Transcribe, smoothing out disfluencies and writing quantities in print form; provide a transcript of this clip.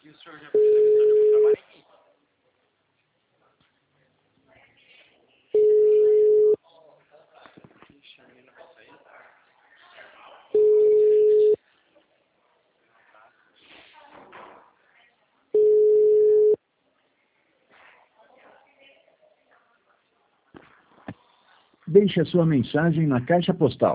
E o senhor já fez a missão de algum trabalho aqui? Ixi, a menina vai sair. Deixe a sua mensagem na caixa postal.